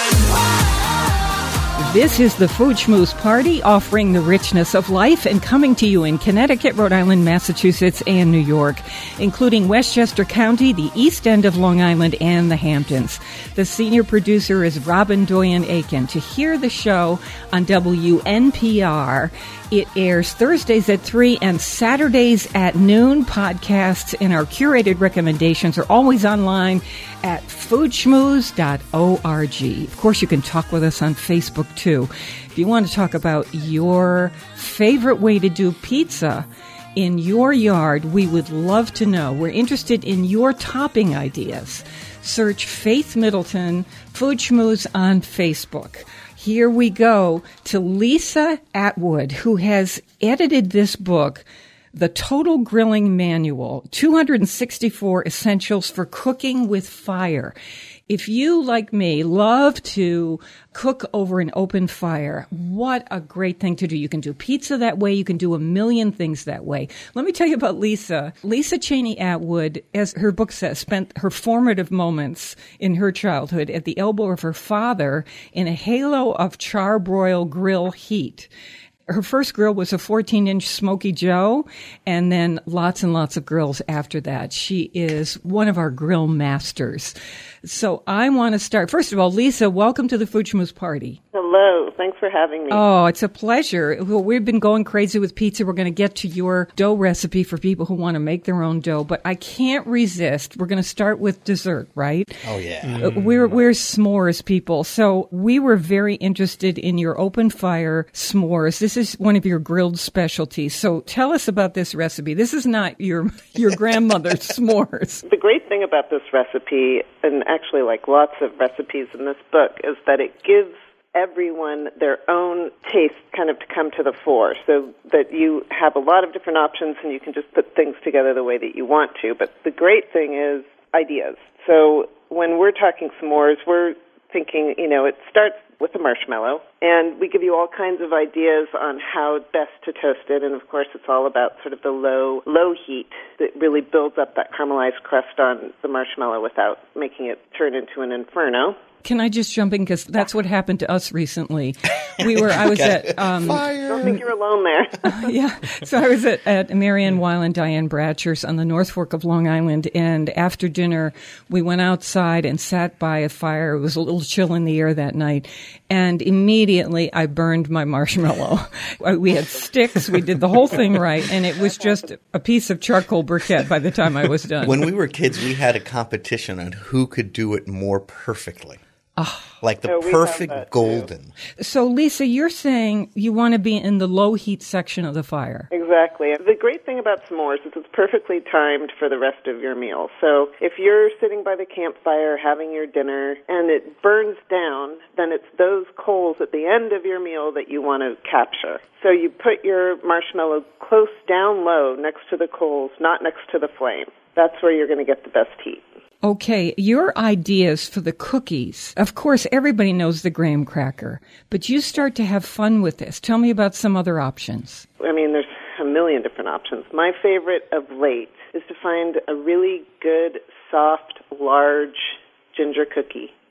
time. This is the Food Schmooze Party, offering the richness of life and coming to you in Connecticut, Rhode Island, Massachusetts, and New York, including Westchester County, the East End of Long Island, and the Hamptons. The senior producer is Robin Doyen-Aiken. To hear the show on W N P R, it airs Thursdays at three and Saturdays at noon. Podcasts and our curated recommendations are always online at food schmooze dot org. Of course, you can talk with us on Facebook, too. If you want to talk about your favorite way to do pizza in your yard, we would love to know. We're interested in your topping ideas. Search Faith Middleton, Food Schmooze on Facebook. Here we go to Lisa Atwood, who has edited this book, The Total Grilling Manual, two hundred sixty-four Essentials for Cooking with Fire. If you, like me, love to cook over an open fire, what a great thing to do. You can do pizza that way. You can do a million things that way. Let me tell you about Lisa. Lisa Cheney Atwood, as her book says, spent her formative moments in her childhood at the elbow of her father in a halo of charbroil grill heat. Her first grill was a fourteen-inch Smoky Joe, and then lots and lots of grills after that. She is one of our grill masters. So I want to start. First of all, Lisa, welcome to the Food Schmooze Party. Hello. Thanks for having me. Oh, it's a pleasure. Well, we've been going crazy with pizza. We're going to get to your dough recipe for people who want to make their own dough, but I can't resist. We're going to start with dessert, right? Oh, yeah. Mm. We're, we're s'mores people. So we were very interested in your open fire s'mores. This is one of your grilled specialties. So tell us about this recipe. This is not your, your grandmother's s'mores. The great thing about this recipe, and actually like lots of recipes in this book, is that it gives everyone their own taste kind of to come to the fore, so that you have a lot of different options and you can just put things together the way that you want to. But the great thing is ideas. So when we're talking s'mores, we're thinking, you know, it starts with a marshmallow, and we give you all kinds of ideas on how best to toast it. And of course, it's all about sort of the low, low heat that really builds up that caramelized crust on the marshmallow without making it turn into an inferno. Can I just jump in? Because that's what happened to us recently. We were, I was at... Um, I don't think you're alone there. uh, yeah. So I was at, at Marianne Weil and Diane Bratcher's on the North Fork of Long Island, and after dinner, we went outside and sat by a fire. It was a little chill in the air that night, and immediately I burned my marshmallow. We had sticks. We did the whole thing right, and it was just a piece of charcoal briquette by the time I was done. When we were kids, we had a competition on who could do it more perfectly. Oh. Like the So we perfect have that, golden. So, Lisa, you're saying you want to be in the low heat section of the fire. Exactly. The great thing about s'mores is it's perfectly timed for the rest of your meal. So if you're sitting by the campfire having your dinner and it burns down, then it's those coals at the end of your meal that you want to capture. So you put your marshmallow close down low next to the coals, not next to the flame. That's where you're going to get the best heat. Okay, your ideas for the cookies. Of course, everybody knows the graham cracker, but you start to have fun with this. Tell me about some other options. I mean, there's a million different options. My favorite of late is to find a really good, soft, large ginger cookie.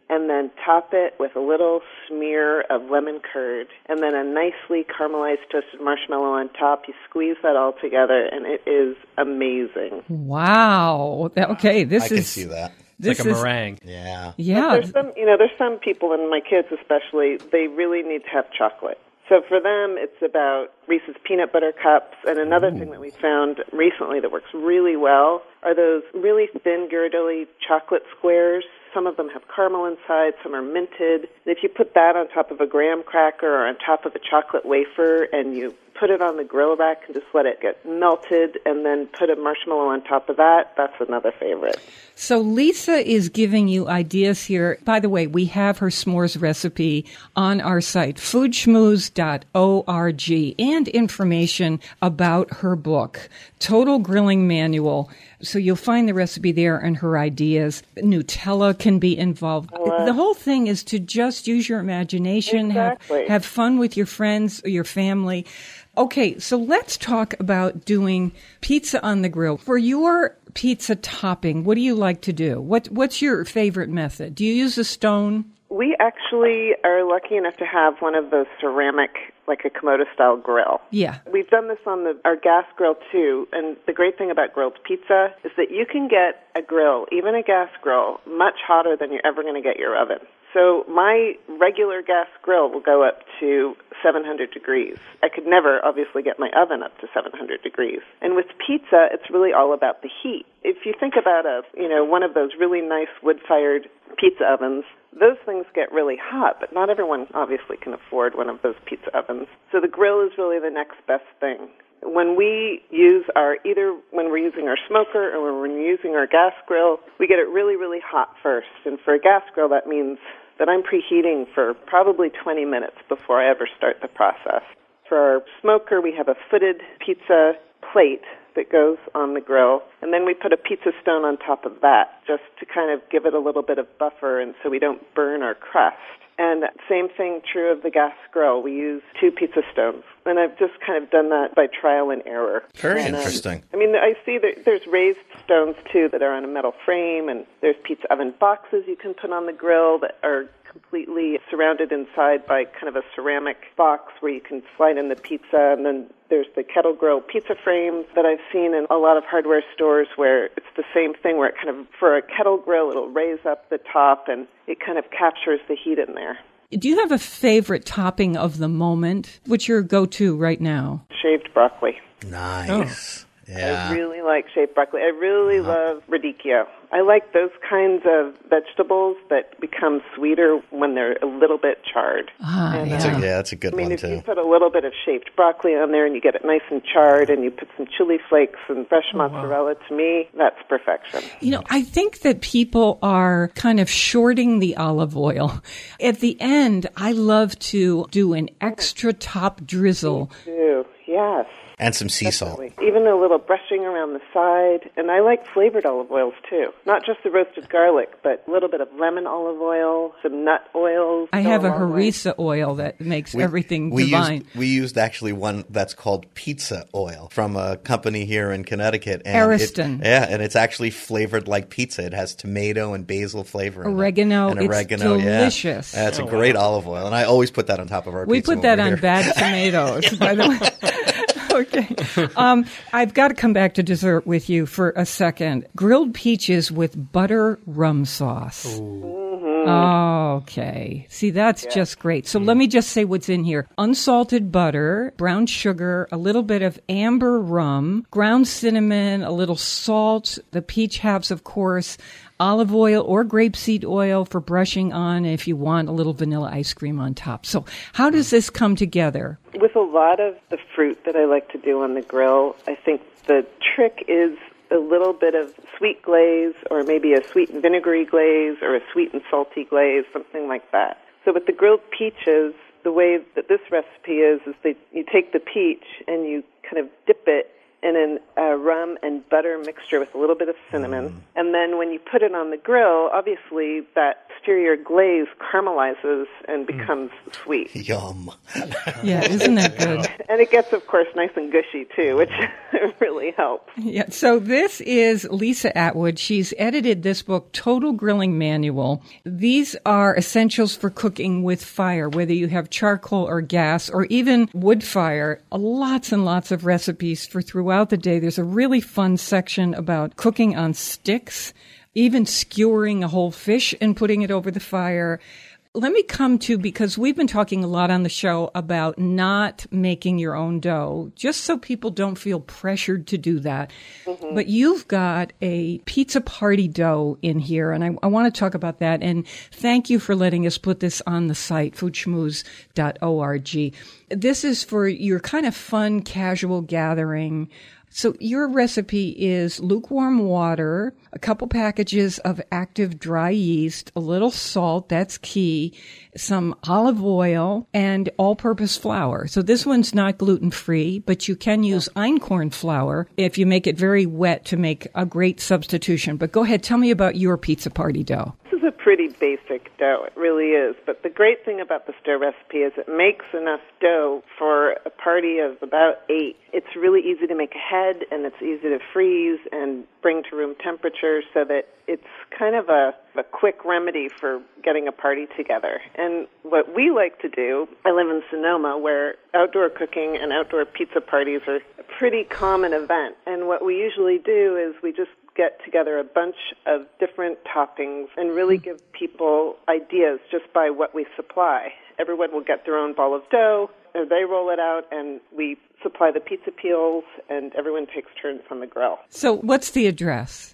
and then top it with a little smear of lemon curd, and then a nicely caramelized toasted marshmallow on top. You squeeze that all together, and it is amazing. Wow. Okay, this I can is see that. this It's like a is meringue. Yeah. yeah. There's some, you know, there's some people, and my kids especially, they really need to have chocolate. So for them, it's about Reese's peanut butter cups. And another thing that we found recently that works really well are those really thin, girdly chocolate squares. Some of them have caramel inside, some are minted. And if you put that on top of a graham cracker or on top of a chocolate wafer and you put it on the grill rack and just let it get melted and then put a marshmallow on top of that, that's another favorite. So Lisa is giving you ideas here. By the way, we have her s'mores recipe on our site, food schmooze dot org, and information about her book, Total Grilling Manual. So you'll find the recipe there and her ideas. Nutella can be involved. Uh, the whole thing is to just use your imagination, Exactly. have, have fun with your friends or your family. Okay, so let's talk about doing pizza on the grill. For your pizza topping, what do you like to do? What What's your favorite method? Do you use a stone? We actually are lucky enough to have one of those ceramic, like a Komodo-style grill. Yeah. We've done this on the, our gas grill, too, and the great thing about grilled pizza is that you can get a grill, even a gas grill, much hotter than you're ever going to get your oven. So my regular gas grill will go up to seven hundred degrees. I could never, obviously, get my oven up to seven hundred degrees. And with pizza, it's really all about the heat. If you think about a, you know, one of those really nice wood-fired pizza ovens, those things get really hot, but not everyone obviously can afford one of those pizza ovens. So the grill is really the next best thing. When we use our, either when we're using our smoker or when we're using our gas grill, we get it really, really hot first. And for a gas grill, that means that I'm preheating for probably twenty minutes before I ever start the process. For our smoker, we have a footed pizza plate that goes on the grill, and then we put a pizza stone on top of that just to kind of give it a little bit of buffer and so we don't burn our crust. And same thing true of the gas grill. We use two pizza stones, and I've just kind of done that by trial and error. Very And, um, interesting. I mean, I see that there's raised stones, too, that are on a metal frame, and there's pizza oven boxes you can put on the grill that are completely surrounded inside by kind of a ceramic box where you can slide in the pizza. And then there's the kettle grill pizza frames that I've seen in a lot of hardware stores where it's the same thing where it kind of, for a kettle grill, it'll raise up the top and it kind of captures the heat in there. Do you have a favorite topping of the moment? What's your go-to right now? Shaved broccoli. Nice. Yeah. I really like shaved broccoli. I really love radicchio. I like those kinds of vegetables that become sweeter when they're a little bit charred. Ah, And, That's yeah. a, yeah, that's a good I mean, one, if too. you put a little bit of shaved broccoli on there and you get it nice and charred and you put some chili flakes and fresh mozzarella, to me, that's perfection. You know, I think that people are kind of shorting the olive oil. At the end, I love to do an extra top drizzle. Too. Yes. And some sea salt. Definitely. Even a little brushing around the side. And I like flavored olive oils, too. Not just the roasted garlic, but a little bit of lemon olive oil, some nut oils. I go have a long way. harissa oil that makes We- everything we divine. Used, we used actually one that's called pizza oil from a company here in Connecticut. And Ariston. It, yeah, and it's actually flavored like pizza. It has tomato and basil flavor. in it. Oregano. And It's oregano, yeah. delicious. Yeah, it's a great olive oil. And I always put that on top of our We pizza. put when that we're on here. bad tomatoes, by the way. Okay. Um, I've got to come back to dessert with you for a second. Grilled peaches with butter rum sauce. Okay. See, that's just great. So let me just say what's in here. Unsalted butter, brown sugar, a little bit of amber rum, ground cinnamon, a little salt, the peach halves, of course, olive oil or grapeseed oil for brushing on if you want a little vanilla ice cream on top. So how does this come together? With a lot of the fruit that I like to do on the grill, I think the trick is a little bit of sweet glaze or maybe a sweet and vinegary glaze or a sweet and salty glaze, something like that. So with the grilled peaches, the way that this recipe is, is that you take the peach and you kind of dip it in an, a rum and butter mixture with a little bit of cinnamon. Mm. And then when you put it on the grill, obviously that exterior glaze caramelizes and becomes mm. sweet. Yum. Yeah, isn't that good? And it gets, of course, nice and gushy, too, which really helps. Yeah, so this is Lisa Atwood. She's edited this book, Total Grilling Manual. These are essentials for cooking with fire, whether you have charcoal or gas or even wood fire. Lots and lots of recipes for throughout the day. There's a really fun section about cooking on sticks, even skewering a whole fish and putting it over the fire. Let me come to, because we've been talking a lot on the show about not making your own dough, just so people don't feel pressured to do that. Mm-hmm. But you've got a pizza party dough in here, and I, I want to talk about that. And thank you for letting us put this on the site, food schmooze dot org. This is for your kind of fun, casual gathering. So your recipe is lukewarm water, a couple packages of active dry yeast, a little salt, that's key, some olive oil, and all-purpose flour. So this one's not gluten-free, but you can use einkorn flour if you make it very wet to make a great substitution. But go ahead, tell me about your pizza party dough. This is a pretty basic dough. It really is. But the great thing about this dough recipe is it makes enough dough for a party of about eight. It's really easy to make ahead, and it's easy to freeze and bring to room temperature so that it's kind of a, a quick remedy for getting a party together. And what we like to do, I live in Sonoma, where outdoor cooking and outdoor pizza parties are a pretty common event. And what we usually do is we just get together a bunch of different toppings and really give people ideas just by what we supply. Everyone will get their own ball of dough, or they roll it out, and we supply the pizza peels, and everyone takes turns on the grill. So what's the address?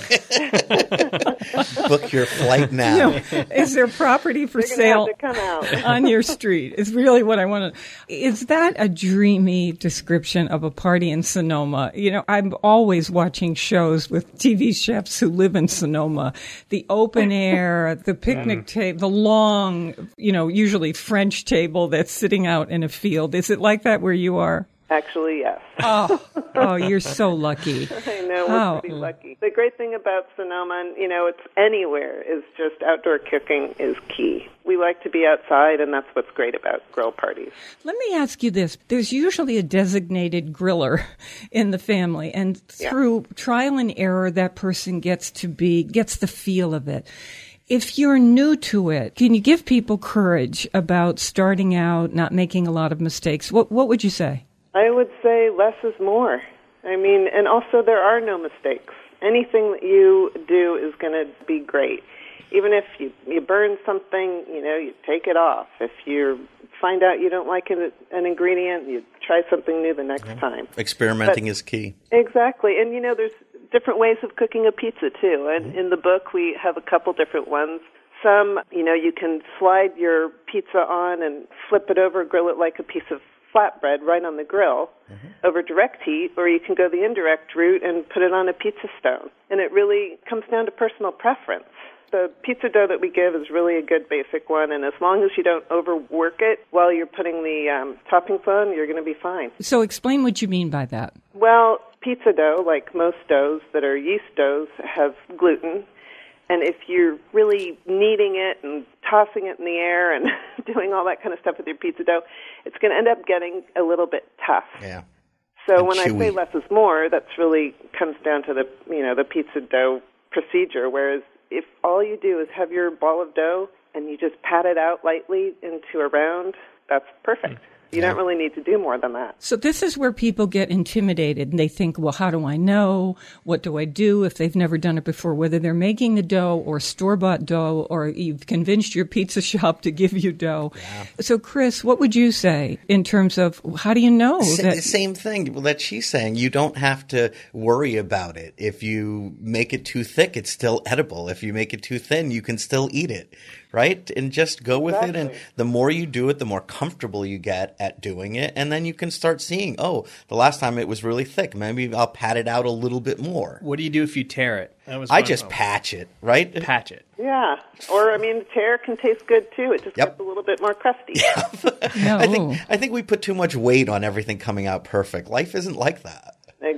Book your flight now. No. Is there property for You're sale have to come out. on your street? Is really what I want to. Is that a dreamy description of a party in Sonoma? You know, I'm always watching shows with T V chefs who live in Sonoma. The open air, the picnic table, the long, you know, usually French table that's sitting out in a field. Is it like that where you are? Actually, yes. Oh, oh, you're so lucky. I know, we're Oh. pretty lucky. The great thing about Sonoma, and, you know, it's anywhere, is just outdoor cooking is key. We like to be outside, and that's what's great about grill parties. Let me ask you this. There's usually a designated griller in the family, and through yeah. trial and error, that person gets to be, gets the feel of it. If you're new to it, can you give people courage about starting out, not making a lot of mistakes? What What would you say? I would say less is more. I mean, and also there are no mistakes. Anything that you do is going to be great. Even if you, you burn something, you know, you take it off. If you find out you don't like an, an ingredient, you try something new the next yeah. time. Experimenting but, is key. Exactly. And, you know, there's different ways of cooking a pizza, too. And mm-hmm. in the book, we have a couple different ones. Some, you know, you can slide your pizza on and flip it over, grill it like a piece of flatbread right on the grill mm-hmm. over direct heat, or you can go the indirect route and put it on a pizza stone. And it really comes down to personal preference. The pizza dough that we give is really a good basic one, and as long as you don't overwork it while you're putting the um, toppings on, you're going to be fine. So explain what you mean by that. Well, pizza dough, like most doughs that are yeast doughs, have gluten. And if you're really kneading it and tossing it in the air and doing all that kind of stuff with your pizza dough, it's going to end up getting a little bit tough. Yeah. So and when chewy. I say less is more, that's really comes down to the, you know, the pizza dough procedure. Whereas if all you do is have your ball of dough and you just pat it out lightly into a round, that's perfect. Mm. You don't really need to do more than that. So this is where people get intimidated and they think, well, how do I know? What do I do if they've never done it before? Whether they're making the dough or store-bought dough or you've convinced your pizza shop to give you dough. Yeah. So, Chris, what would you say in terms of how do you know? S- that- the same thing that she's saying. You don't have to worry about it. If you make it too thick, it's still edible. If you make it too thin, you can still eat it. Right? And just go with exactly. it. And the more you do it, the more comfortable you get at doing it. And then you can start seeing, oh, the last time it was really thick. Maybe I'll pat it out a little bit more. What do you do if you tear it? That was I just patch it, right? Patch it. Yeah. Or, I mean, tear can taste good, too. It just yep. gets a little bit more crusty. Yeah. No. I think I think we put too much weight on everything coming out perfect. Life isn't like that. Exactly.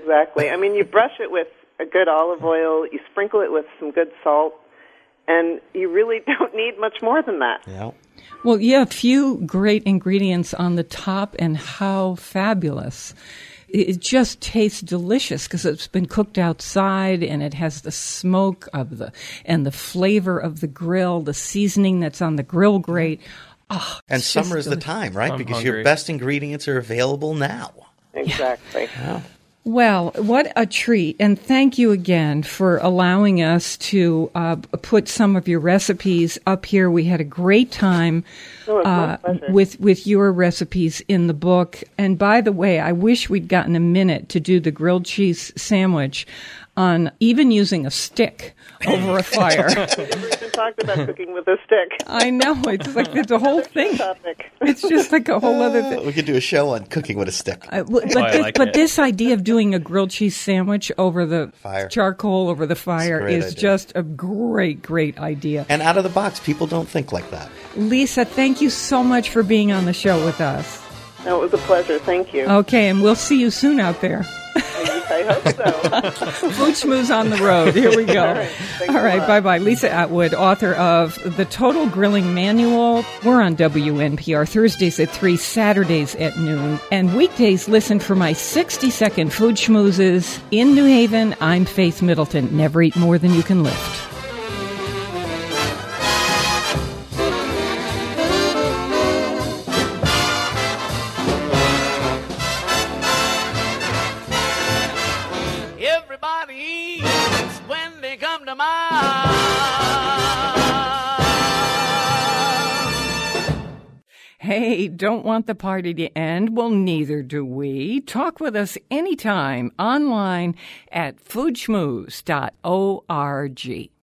Exactly. I mean, you brush it with a good olive oil, you sprinkle it with some good salt, and you really don't need much more than that. Yeah. Well, yeah, a few great ingredients on the top, and how fabulous. It just tastes delicious because it's been cooked outside, and it has the smoke of the and the flavor of the grill, the seasoning that's on the grill grate. Oh, And it's summer just is the delicious. time, right? I'm because hungry. your best ingredients are available now. Exactly. Well, what a treat. And thank you again for allowing us to uh, put some of your recipes up here. We had a great time Oh, it's my uh, pleasure. with, with your recipes in the book. And by the way, I wish we'd gotten a minute to do the grilled cheese sandwich on even using a stick over a fire. We talked about cooking with a stick. I know. It's like it's a whole thing. Topic. It's just like a whole other thing. We could do a show on cooking with a stick. I- w- but Oh, I this, like but it. this idea of doing a grilled cheese sandwich over the Fire. charcoal over the fire great is idea. just a great, great idea. And out of the box, people don't think like that. Lisa, thank you so much for being on the show with us. No, it was a pleasure. Thank you. Okay, and we'll see you soon out there. I hope so. Food Schmooze on the road. Here we go. All right, thanks All a right, lot. bye-bye. Lisa Atwood, author of The Total Grilling Manual. We're on W N P R Thursdays at three, Saturdays at noon. And weekdays, listen for my sixty-second Food Schmoozes. In New Haven, I'm Faith Middleton. Never eat more than you can lift. Everybody eats when they come to my Hey, don't want the party to end? Well, neither do we. Talk with us anytime online at food schmooze dot org.